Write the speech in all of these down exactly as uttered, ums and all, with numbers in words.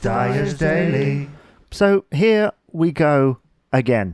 Dyer's Daily. So here we go again.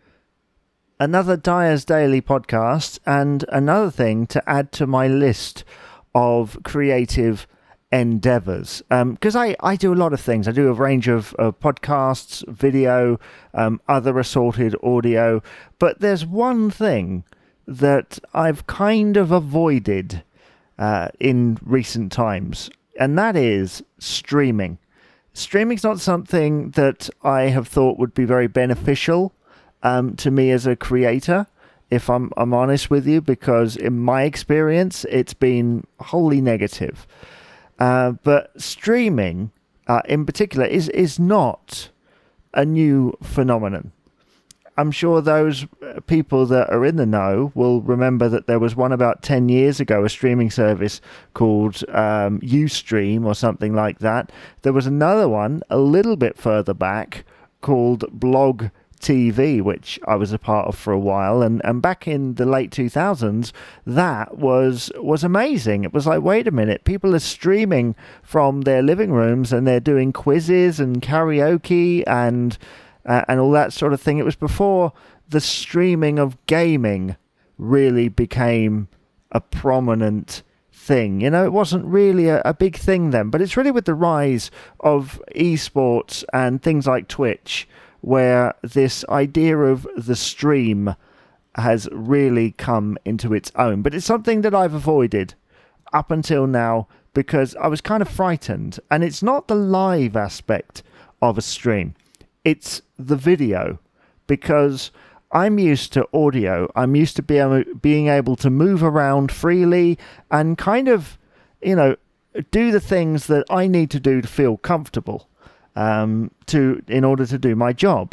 Another Dyer's Daily podcast and another thing to add to my list of creative endeavors. Because um, I, I do a lot of things. I do a range of, of podcasts, video, um, other assorted audio. But there's one thing that I've kind of avoided uh, in recent times, and that is streaming. Streaming's not something that I have thought would be very beneficial um, to me as a creator, if I'm I'm honest with you, because in my experience, it's been wholly negative. Uh, but streaming, uh, in particular, is is not a new phenomenon. I'm sure those people that are in the know will remember that there was one about ten years ago, a streaming service called um, Ustream or something like that. There was another one a little bit further back called Blog T V, which I was a part of for a while. And, and back in the late two thousands, that was was amazing. It was like, wait a minute, people are streaming from their living rooms and they're doing quizzes and karaoke and... Uh, and all that sort of thing. It was before the streaming of gaming really became a prominent thing. You know, it wasn't really a, a big thing then, but it's really with the rise of esports and things like Twitch where this idea of the stream has really come into its own. But it's something that I've avoided up until now because I was kind of frightened. And it's not the live aspect of a stream. It's the video, because I'm used to audio. I'm used to be able, being able to move around freely and kind of, you know, do the things that I need to do to feel comfortable um, to in order to do my job.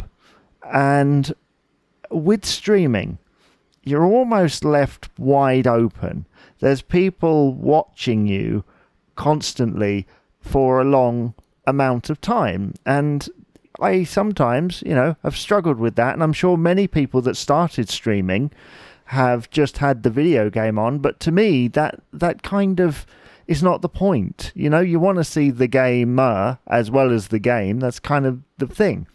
And with streaming, you're almost left wide open. There's people watching you constantly for a long amount of time, and I sometimes, you know, have struggled with that, and I'm sure many people that started streaming have just had the video game on, but to me, that that kind of is not the point. You know, you want to see the gamer as well as the game. That's kind of the thing.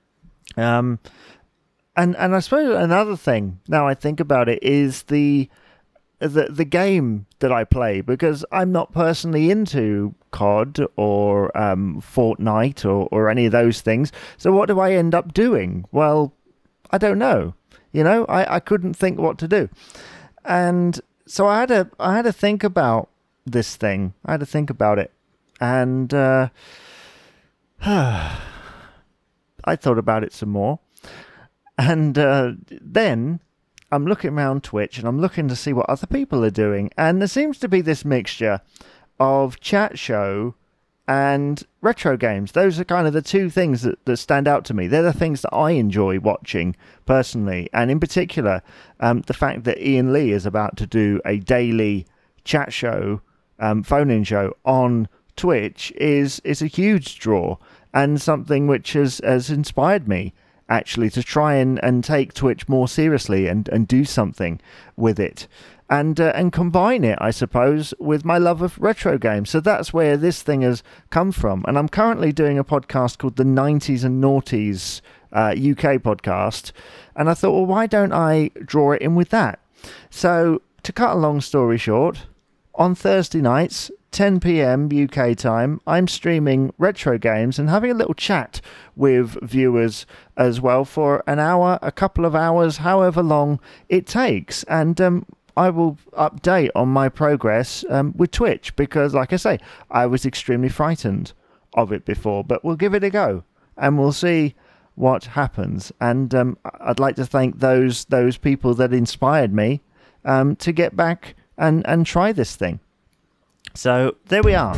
Um, and and I suppose another thing, now I think about it, is the the the game that I play, because I'm not personally into C O D or um, Fortnite or, or any of those things. So what do I end up doing? Well, I don't know. You know, I, I couldn't think what to do. And so I had to, I had to think about this thing. I had to think about it. And uh, I thought about it some more. And uh, then I'm looking around Twitch and I'm looking to see what other people are doing. And there seems to be this mixture of chat show and retro games. Those are kind of the two things that, that stand out to me. They're the things that I enjoy watching personally. And in particular, um, the fact that Ian Lee is about to do a daily chat show, um, phone-in show on Twitch is is a huge draw, and something which has, has inspired me actually to try and, and take Twitch more seriously and, and do something with it. And uh, and combine it, I suppose, with my love of retro games. So that's where this thing has come from. And I'm currently doing a podcast called the nineties and Noughties uh, U K podcast. And I thought, well, why don't I draw it in with that? So to cut a long story short, on Thursday nights, ten p.m. U K time, I'm streaming retro games and having a little chat with viewers as well for an hour, a couple of hours, however long it takes. And um I will update on my progress um, with Twitch, because, like I say, I was extremely frightened of it before, but we'll give it a go and we'll see what happens. And um, I'd like to thank those those people that inspired me um, to get back and, and try this thing. So there we are.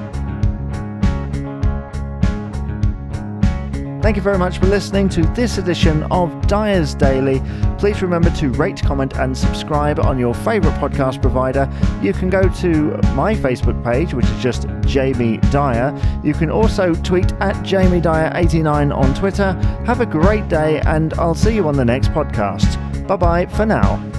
Thank you very much for listening to this edition of Dyer's Daily. Please remember to rate, comment and subscribe on your favourite podcast provider. You can go to my Facebook page, which is just Jamie Dyer. You can also tweet at Jamie Dyer eighty-nine on Twitter. Have a great day, and I'll see you on the next podcast. Bye-bye for now.